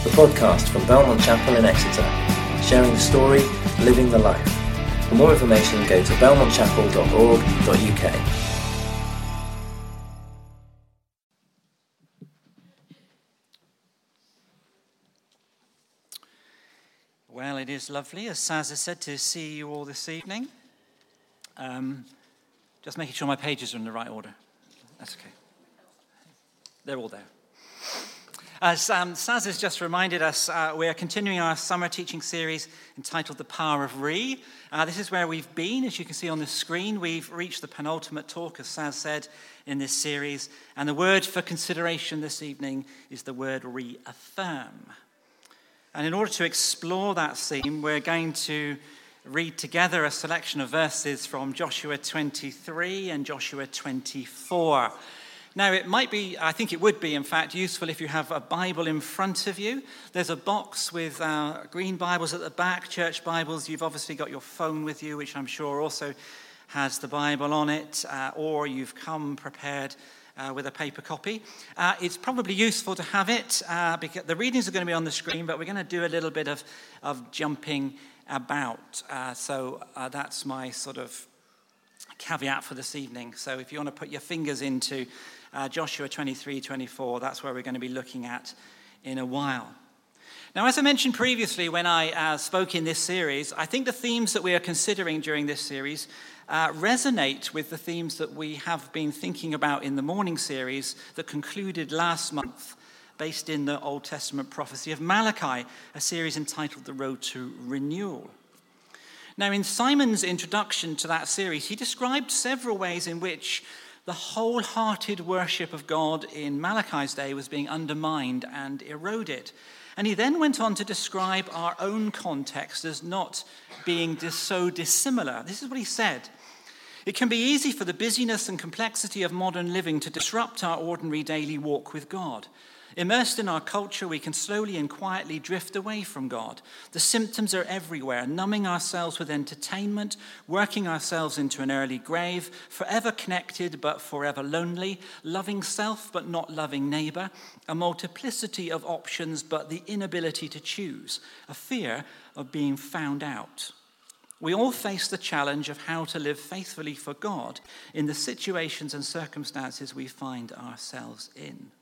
the podcast from Belmont Chapel in Exeter, sharing the story, living the life. For more information, go to belmontchapel.org.uk. Well, it is lovely, as Saz has said, to see you all this evening. Just making sure my pages are in the right order. That's okay. They're all there. As Saz has just reminded us, we are continuing our summer teaching series entitled The Power of Re. This is where we've been. As you can see on the screen, we've reached the penultimate talk, as Saz said, in this series. And the word for consideration this evening is the word reaffirm. And in order to explore that theme, we're going to read together a selection of verses from Joshua 23 and Joshua 24. Now, it might be, I think it would be, in fact, useful if you have a Bible in front of you. There's a box with green Bibles at the back, church Bibles. You've obviously got your phone with you, which I'm sure also has the Bible on it, or you've come prepared with a paper copy. It's probably useful to have it, because the readings are going to be on the screen, but we're going to do a little bit of jumping about. So that's my sort of caveat for this evening. So if you want to put your fingers into Joshua 23, 24, that's where we're going to be looking at in a while. Now, as I mentioned previously when I spoke in this series, I think the themes that we are considering during this series resonate with the themes that we have been thinking about in the morning series that concluded last month, based in the Old Testament prophecy of Malachi, a series entitled The Road to Renewal. Now, in Simon's introduction to that series, he described several ways in which the wholehearted worship of God in Malachi's day was being undermined and eroded. And he then went on to describe our own context as not being so dissimilar. This is what he said. It can be easy for the busyness and complexity of modern living to disrupt our ordinary daily walk with God. Immersed in our culture, we can slowly and quietly drift away from God. The symptoms are everywhere, numbing ourselves with entertainment, working ourselves into an early grave, forever connected but forever lonely, loving self but not loving neighbor, a multiplicity of options but the inability to choose, a fear of being found out. We all face the challenge of how to live faithfully for God in the situations and circumstances we find ourselves in.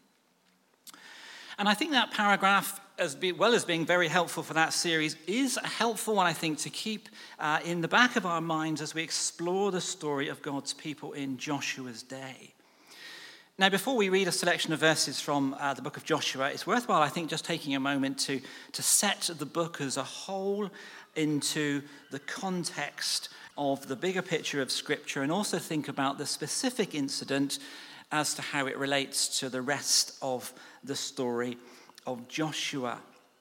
And I think that paragraph, as well as being very helpful for that series, is a helpful one, I think, to keep in the back of our minds as we explore the story of God's people in Joshua's day. Now, before we read a selection of verses from the book of Joshua, it's worthwhile, I think, just taking a moment to set the book as a whole into the context of the bigger picture of Scripture, and also think about the specific incident as to how it relates to the rest of the story of Joshua.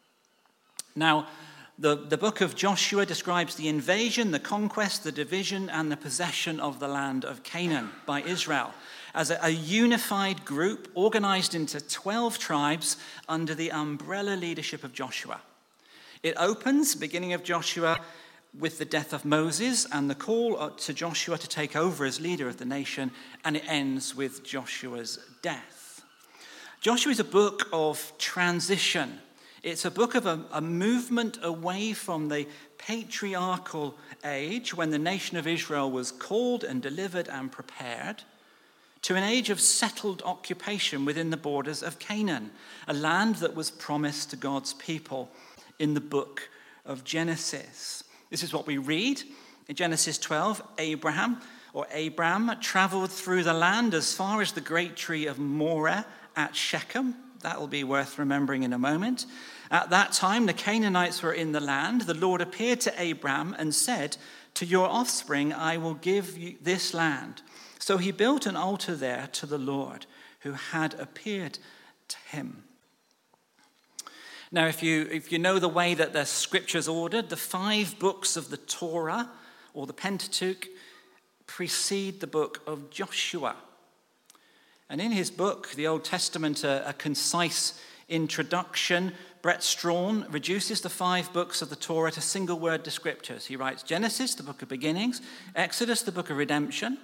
Now, the book of Joshua describes the invasion, the conquest, the division, and the possession of the land of Canaan by Israel as a unified group organized into 12 tribes under the umbrella leadership of Joshua. It opens, beginning of Joshua, with the death of Moses and the call to Joshua to take over as leader of the nation, and it ends with Joshua's death. Joshua is a book of transition. It's a book of a movement away from the patriarchal age when the nation of Israel was called and delivered and prepared, to an age of settled occupation within the borders of Canaan, a land that was promised to God's people in the book of Genesis. This is what we read in Genesis 12. Abram traveled through the land as far as the great tree of Moreh at Shechem. That will be worth remembering in a moment. At that time, the Canaanites were in the land. The Lord appeared to Abram and said, "To your offspring I will give you this land." So he built an altar there to the Lord who had appeared to him. Now, if you know the way that the scripture's ordered, the 5 books of the Torah, or the Pentateuch, precede the book of Joshua. And in his book, the Old Testament, a concise introduction, Brett Strawn reduces the 5 books of the Torah to single-word descriptors. He writes Genesis, the book of beginnings, Exodus, the book of redemption,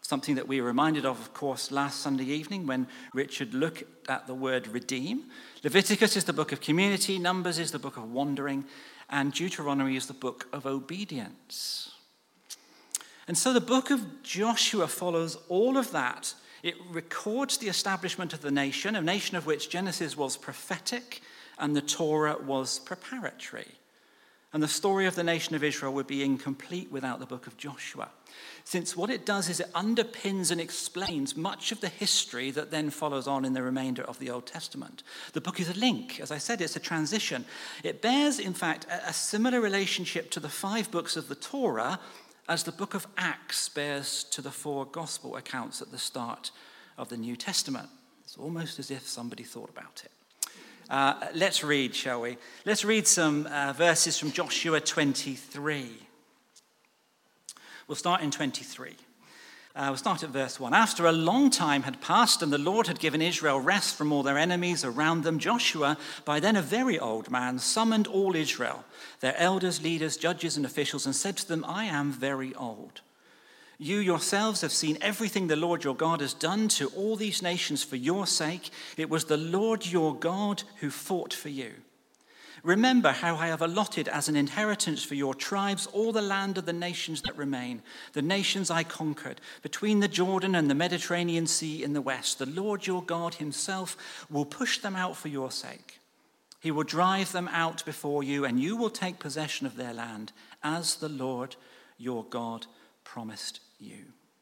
something that we were reminded of course, last Sunday evening when Richard looked at the word redeem. Leviticus is the book of community, Numbers is the book of wandering, and Deuteronomy is the book of obedience. And so the book of Joshua follows all of that. It records the establishment of the nation, a nation of which Genesis was prophetic and the Torah was preparatory. And the story of the nation of Israel would be incomplete without the book of Joshua, since what it does is it underpins and explains much of the history that then follows on in the remainder of the Old Testament. The book is a link. As I said, it's a transition. It bears, in fact, a similar relationship to the 5 books of the Torah as the book of Acts bears to the 4 gospel accounts at the start of the New Testament. It's almost as if somebody thought about it. Let's read, shall we? Let's read some verses from Joshua 23. We'll start in 23. We'll start at verse 1. After a long time had passed and the Lord had given Israel rest from all their enemies around them, Joshua, by then a very old man, summoned all Israel, their elders, leaders, judges, and officials, and said to them, I am very old. You yourselves have seen everything the Lord your God has done to all these nations for your sake. It was the Lord your God who fought for you. Remember how I have allotted as an inheritance for your tribes all the land of the nations that remain, the nations I conquered, between the Jordan and the Mediterranean Sea in the west. The Lord your God himself will push them out for your sake. He will drive them out before you, and you will take possession of their land, as the Lord your God promised you.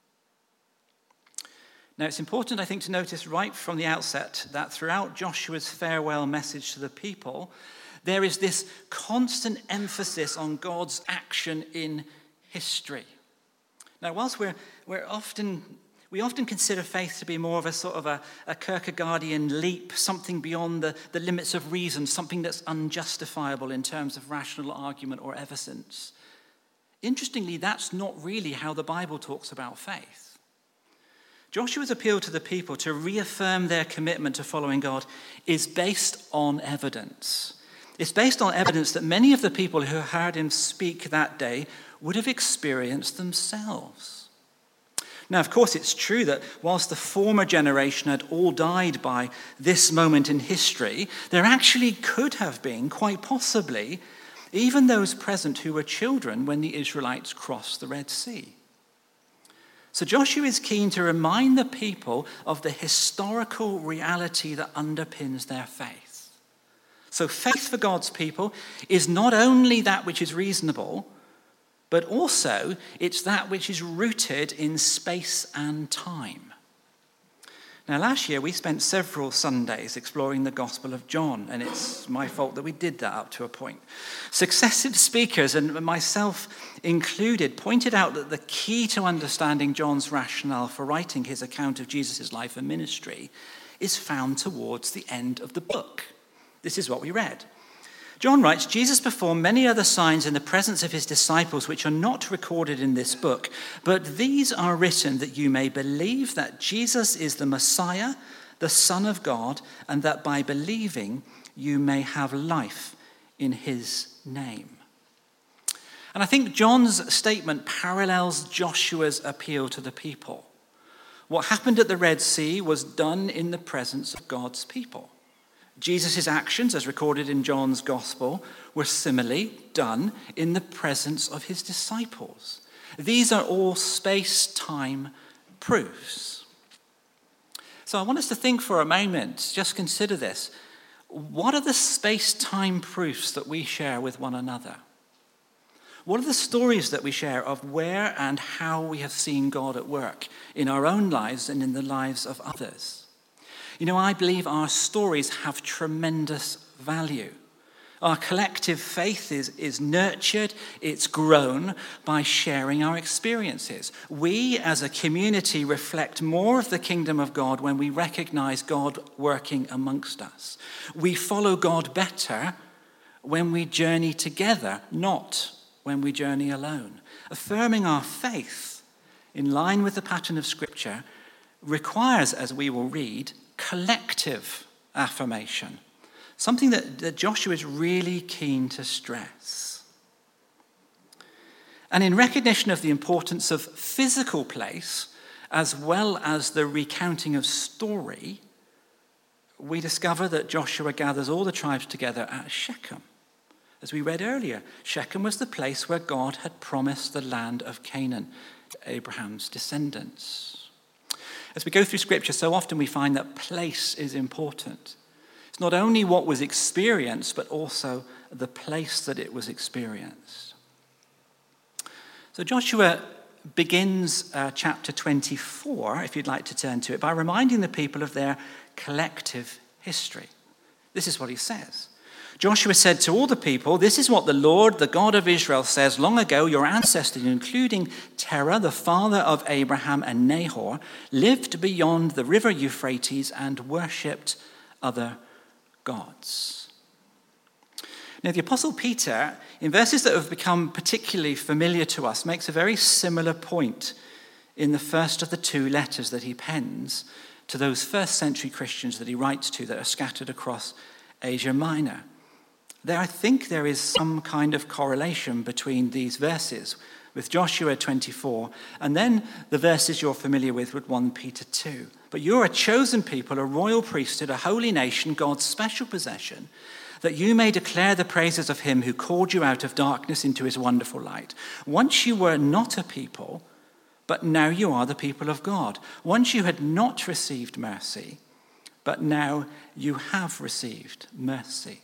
Now, it's important, I think, to notice right from the outset that throughout Joshua's farewell message to the people, there is this constant emphasis on God's action in history. Now, whilst we often consider faith to be more of a sort of a Kierkegaardian leap, something beyond the limits of reason, something that's unjustifiable in terms of rational argument or evidence. Interestingly, that's not really how the Bible talks about faith. Joshua's appeal to the people to reaffirm their commitment to following God is based on evidence. It's based on evidence that many of the people who heard him speak that day would have experienced themselves. Now, of course, it's true that whilst the former generation had all died by this moment in history, there actually could have been, quite possibly, even those present who were children when the Israelites crossed the Red Sea. So Joshua is keen to remind the people of the historical reality that underpins their faith. So faith for God's people is not only that which is reasonable, but also it's that which is rooted in space and time. Now, last year we spent several Sundays exploring the Gospel of John, and it's my fault that we did that up to a point. Successive speakers, and myself included, pointed out that the key to understanding John's rationale for writing his account of Jesus' life and ministry is found towards the end of the book. This is what we read. John writes, Jesus performed many other signs in the presence of his disciples, which are not recorded in this book, but these are written that you may believe that Jesus is the Messiah, the Son of God, and that by believing you may have life in his name. And I think John's statement parallels Joshua's appeal to the people. What happened at the Red Sea was done in the presence of God's people. Jesus' actions, as recorded in John's Gospel, were similarly done in the presence of his disciples. These are all space-time proofs. So I want us to think for a moment, just consider this. What are the space-time proofs that we share with one another? What are the stories that we share of where and how we have seen God at work in our own lives and in the lives of others? You know, I believe our stories have tremendous value. Our collective faith is nurtured, it's grown by sharing our experiences. We as a community reflect more of the kingdom of God when we recognize God working amongst us. We follow God better when we journey together, not when we journey alone. Affirming our faith in line with the pattern of Scripture requires, as we will read, collective affirmation, something that Joshua is really keen to stress. And in recognition of the importance of physical place as well as the recounting of story, we discover that Joshua gathers all the tribes together at Shechem. As we read earlier, Shechem was the place where God had promised the land of Canaan to Abraham's descendants. As we go through Scripture, so often we find that place is important. It's not only what was experienced, but also the place that it was experienced. So Joshua begins chapter 24, if you'd like to turn to it, by reminding the people of their collective history. This is what he says. Joshua said to all the people, "This is what the Lord, the God of Israel, says. Long ago, your ancestors, including Terah, the father of Abraham and Nahor, lived beyond the river Euphrates and worshipped other gods." Now, the Apostle Peter, in verses that have become particularly familiar to us, makes a very similar point in the first of the two letters that he pens to those first century Christians that he writes to that are scattered across Asia Minor. There, I think there is some kind of correlation between these verses with Joshua 24 and then the verses you're familiar with 1 Peter 2. But you're a chosen people, a royal priesthood, a holy nation, God's special possession, that you may declare the praises of him who called you out of darkness into his wonderful light. Once you were not a people, but now you are the people of God. Once you had not received mercy, but now you have received mercy.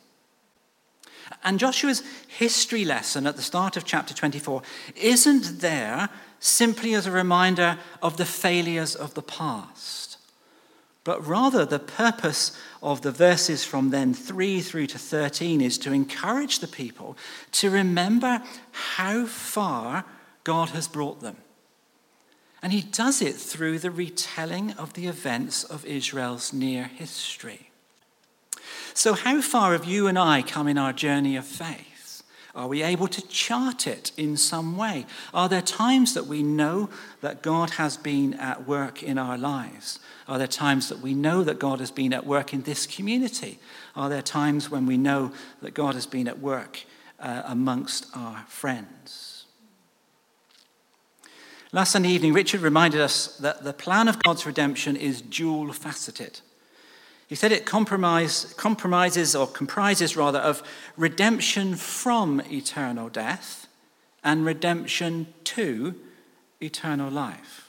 And Joshua's history lesson at the start of chapter 24 isn't there simply as a reminder of the failures of the past, but rather the purpose of the verses from then 3 through to 13 is to encourage the people to remember how far God has brought them. And he does it through the retelling of the events of Israel's near history. So how far have you and I come in our journey of faith? Are we able to chart it in some way? Are there times that we know that God has been at work in our lives? Are there times that we know that God has been at work in this community? Are there times when we know that God has been at work amongst our friends? Last Sunday evening, Richard reminded us that the plan of God's redemption is dual-faceted. He said it comprises of redemption from eternal death and redemption to eternal life.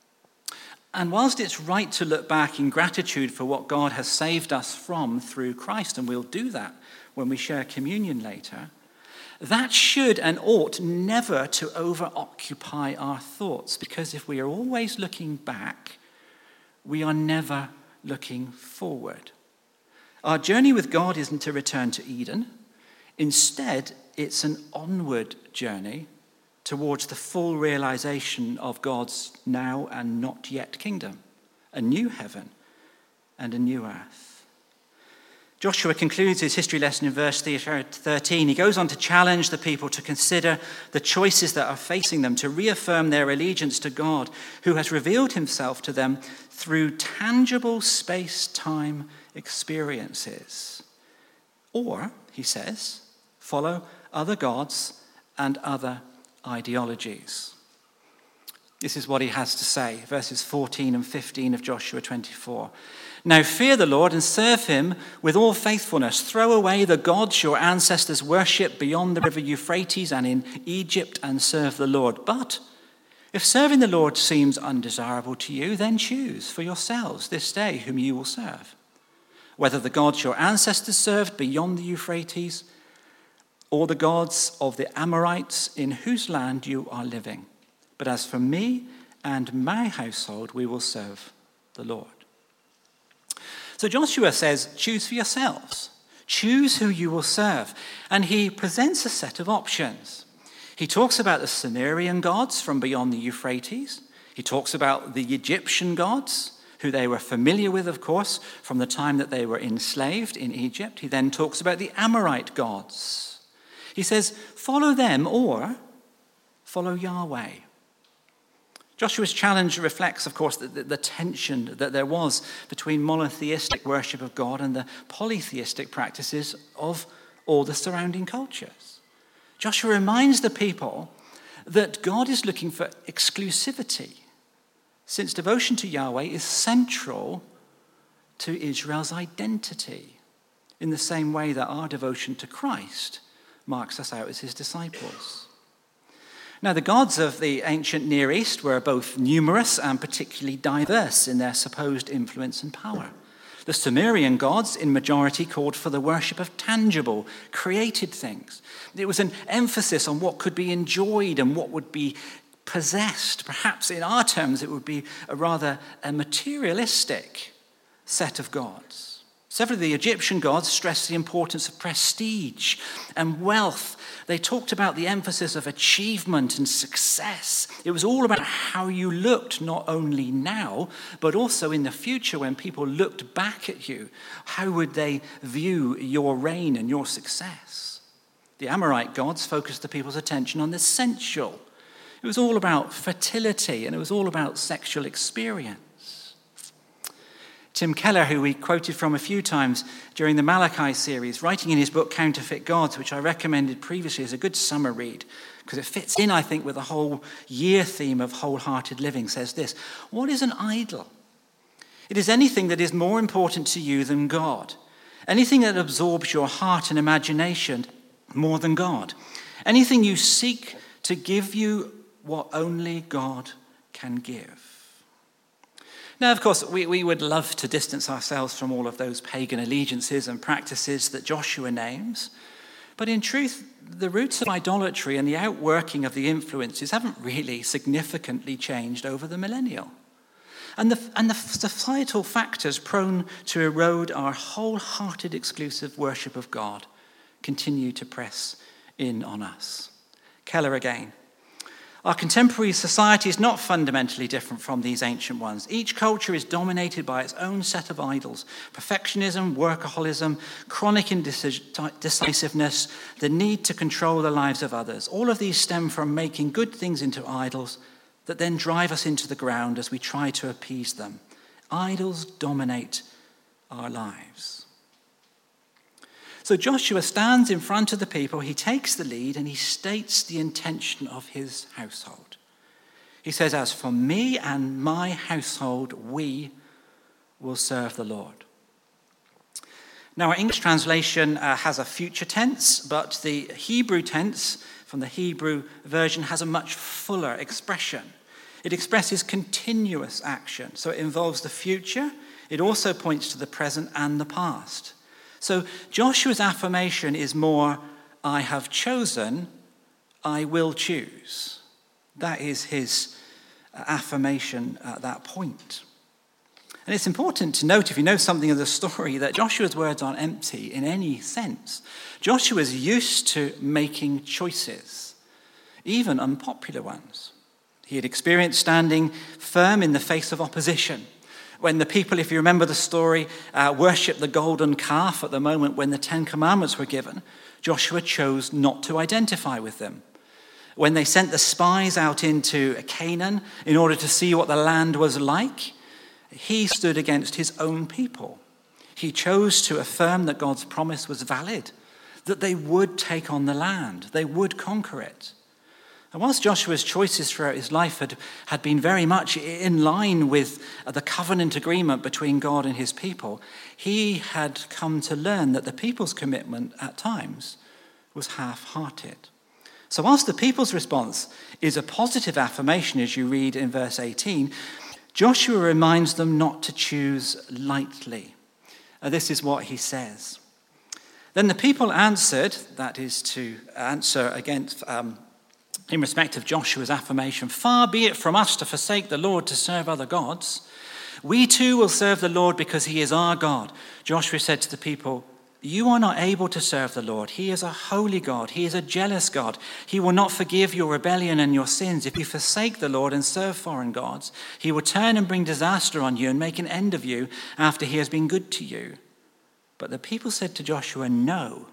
And whilst it's right to look back in gratitude for what God has saved us from through Christ, and we'll do that when we share communion later, that should and ought never to over-occupy our thoughts, because if we are always looking back, we are never looking forward. Our journey with God isn't to return to Eden. Instead, it's an onward journey towards the full realization of God's now and not yet kingdom, a new heaven and a new earth. Joshua concludes his history lesson in verse 13. He goes on to challenge the people to consider the choices that are facing them, to reaffirm their allegiance to God, who has revealed himself to them through tangible space-time experiences. Or, he says, follow other gods and other ideologies. This is what he has to say, verses 14 and 15 of Joshua 24. Now fear the Lord and serve him with all faithfulness. Throw away the gods your ancestors worshipped beyond the river Euphrates and in Egypt, and serve the Lord. But if serving the Lord seems undesirable to you, then choose for yourselves this day whom you will serve, whether the gods your ancestors served beyond the Euphrates or the gods of the Amorites in whose land you are living. But as for me and my household, we will serve the Lord. So Joshua says, choose for yourselves. Choose who you will serve. And he presents a set of options. He talks about the Sumerian gods from beyond the Euphrates. He talks about the Egyptian gods, who they were familiar with, of course, from the time that they were enslaved in Egypt. He then talks about the Amorite gods. He says, follow them or follow Yahweh. Joshua's challenge reflects, of course, the tension that there was between monotheistic worship of God and the polytheistic practices of all the surrounding cultures. Joshua reminds the people that God is looking for exclusivity, since devotion to Yahweh is central to Israel's identity, in the same way that our devotion to Christ marks us out as his disciples. Now, the gods of the ancient Near East were both numerous and particularly diverse in their supposed influence and power. The Sumerian gods, in majority, called for the worship of tangible, created things. It was an emphasis on what could be enjoyed and what would be possessed. Perhaps in our terms, it would be a rather materialistic set of gods. Several of the Egyptian gods stressed the importance of prestige and wealth. They talked about the emphasis of achievement and success. It was all about how you looked, not only now, but also in the future when people looked back at you. How would they view your reign and your success? The Amorite gods focused the people's attention on the sensual. It was all about fertility, and it was all about sexual experience. Tim Keller, who we quoted from a few times during the Malachi series, writing in his book Counterfeit Gods, which I recommended previously as a good summer read, because it fits in, I think, with the whole year theme of wholehearted living, says this: what is an idol? It is anything that is more important to you than God. Anything that absorbs your heart and imagination more than God. Anything you seek to give you what only God can give. Now, of course, we would love to distance ourselves from all of those pagan allegiances and practices that Joshua names. But in truth, the roots of idolatry and the outworking of the influences haven't really significantly changed over the millennial. And the societal factors prone to erode our wholehearted exclusive worship of God continue to press in on us. Keller again. Our contemporary society is not fundamentally different from these ancient ones. Each culture is dominated by its own set of idols: perfectionism, workaholism, chronic indecisiveness, the need to control the lives of others. All of these stem from making good things into idols that then drive us into the ground as we try to appease them. Idols dominate our lives. So Joshua stands in front of the people, he takes the lead, and he states the intention of his household. He says, "As for me and my household, we will serve the Lord." Now, our English translation has a future tense, but the Hebrew tense from the Hebrew version has a much fuller expression. It expresses continuous action, so it involves the future. It also points to the present and the past. So Joshua's affirmation is more, I have chosen, I will choose. That is his affirmation at that point. And it's important to note, if you know something of the story, that Joshua's words aren't empty in any sense. Joshua's used to making choices, even unpopular ones. He had experienced standing firm in the face of opposition. When the people, if you remember the story, worshipped the golden calf at the moment when the Ten Commandments were given, Joshua chose not to identify with them. When they sent the spies out into Canaan in order to see what the land was like, he stood against his own people. He chose to affirm that God's promise was valid, that they would take on the land, they would conquer it. And whilst Joshua's choices throughout his life had been very much in line with the covenant agreement between God and his people, he had come to learn that the people's commitment at times was half-hearted. So whilst the people's response is a positive affirmation, as you read in verse 18, Joshua reminds them not to choose lightly. This is what he says. Then the people answered, that is to answer against in respect of Joshua's affirmation, "Far be it from us to forsake the Lord to serve other gods. We too will serve the Lord because he is our God." Joshua said to the people, "You are not able to serve the Lord. He is a holy God. He is a jealous God. He will not forgive your rebellion and your sins. If you forsake the Lord and serve foreign gods, he will turn and bring disaster on you and make an end of you after he has been good to you." But the people said to Joshua, "No,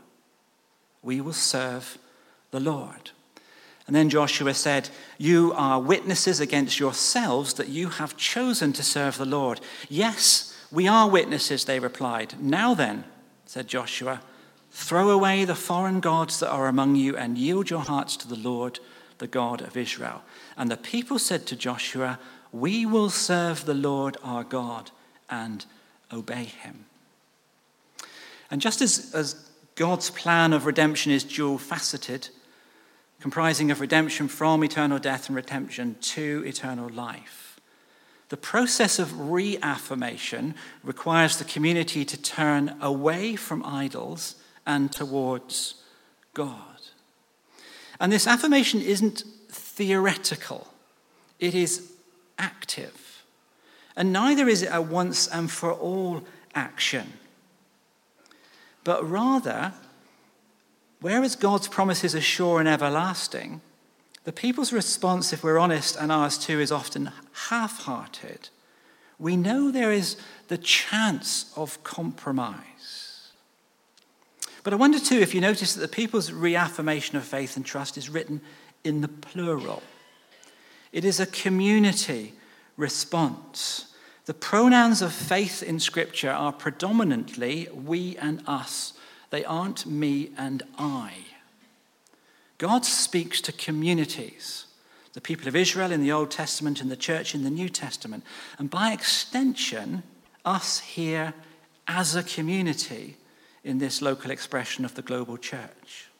we will serve the Lord." And then Joshua said, "You are witnesses against yourselves that you have chosen to serve the Lord." "Yes, we are witnesses," they replied. "Now then," said Joshua, "throw away the foreign gods that are among you and yield your hearts to the Lord, the God of Israel." And the people said to Joshua, we will serve the Lord our God and obey him. And just as God's plan of redemption is dual-faceted, comprising of redemption from eternal death and redemption to eternal life, the process of reaffirmation requires the community to turn away from idols and towards God. And this affirmation isn't theoretical, it is active. And neither is it a once and for all action. But rather, whereas God's promises are sure and everlasting, the people's response, if we're honest, and ours too, is often half-hearted. We know there is the chance of compromise. But I wonder too if you notice that the people's reaffirmation of faith and trust is written in the plural. It is a community response. The pronouns of faith in Scripture are predominantly we and us. They aren't me and I. God speaks to communities, the people of Israel in the Old Testament and the church in the New Testament, and by extension, us here as a community in this local expression of the global church.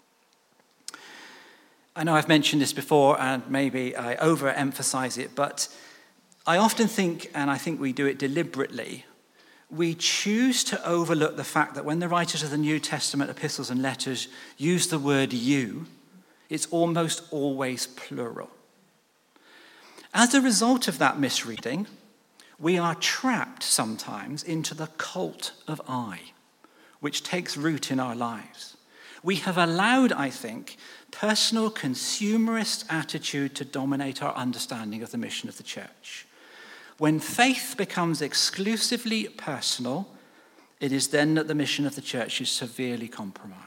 I know I've mentioned this before, and maybe I overemphasize it, but I often think, and I think we do it deliberately, we choose to overlook the fact that when the writers of the New Testament epistles and letters use the word you, it's almost always plural. As a result of that misreading, we are trapped sometimes into the cult of I, which takes root in our lives. We have allowed, I think, personal consumerist attitude to dominate our understanding of the mission of the church. When faith becomes exclusively personal, it is then that the mission of the church is severely compromised.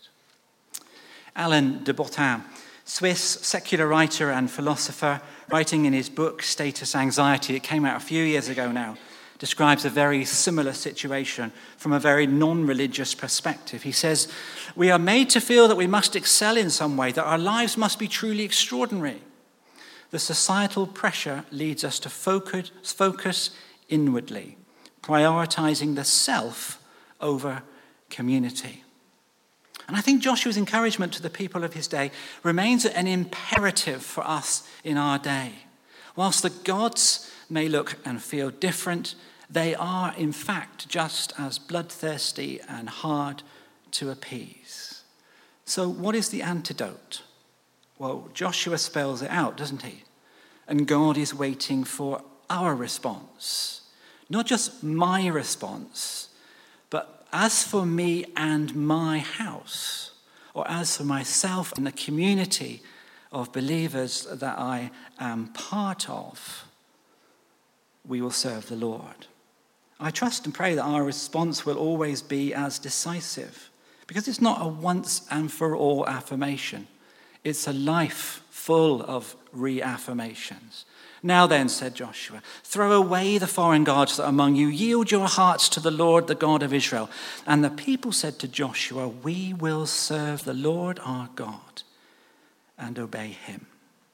Alain de Botton, Swiss secular writer and philosopher, writing in his book Status Anxiety, it came out a few years ago now, describes a very similar situation from a very non-religious perspective. He says, "We are made to feel that we must excel in some way, that our lives must be truly extraordinary. The societal pressure leads us to focus inwardly, prioritizing the self over community." And I think Joshua's encouragement to the people of his day remains an imperative for us in our day. Whilst the gods may look and feel different, they are in fact just as bloodthirsty and hard to appease. So what is the antidote? Well, Joshua spells it out, doesn't he? And God is waiting for our response. Not just my response, but as for me and my house, or as for myself and the community of believers that I am part of, we will serve the Lord. I trust and pray that our response will always be as decisive, because it's not a once and for all affirmation. It's a life full of reaffirmations. "Now then," said Joshua, "throw away the foreign gods that are among you. Yield your hearts to the Lord, the God of Israel." And the people said to Joshua, "We will serve the Lord our God and obey him."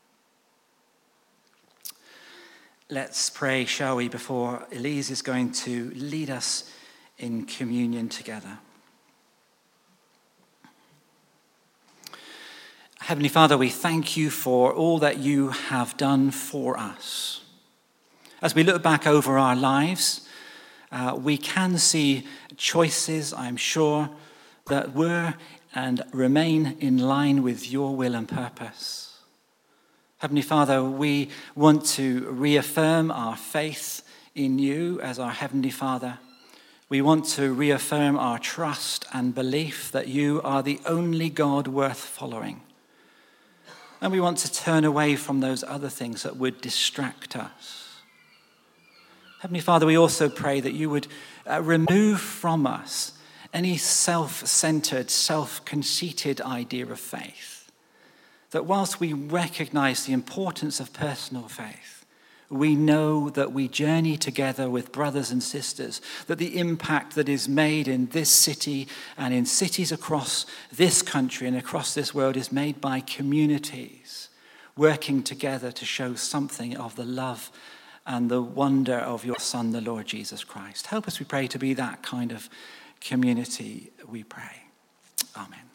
Let's pray, shall we, before Elise is going to lead us in communion together. Heavenly Father, we thank you for all that you have done for us. As we look back over our lives, we can see choices, I'm sure, that were and remain in line with your will and purpose. Heavenly Father, we want to reaffirm our faith in you as our Heavenly Father. We want to reaffirm our trust and belief that you are the only God worth following. And we want to turn away from those other things that would distract us. Heavenly Father, we also pray that you would remove from us any self-centered, self-conceited idea of faith. That whilst we recognize the importance of personal faith, we know that we journey together with brothers and sisters, that the impact that is made in this city and in cities across this country and across this world is made by communities working together to show something of the love and the wonder of your Son, the Lord Jesus Christ. Help us, we pray, to be that kind of community, we pray. Amen.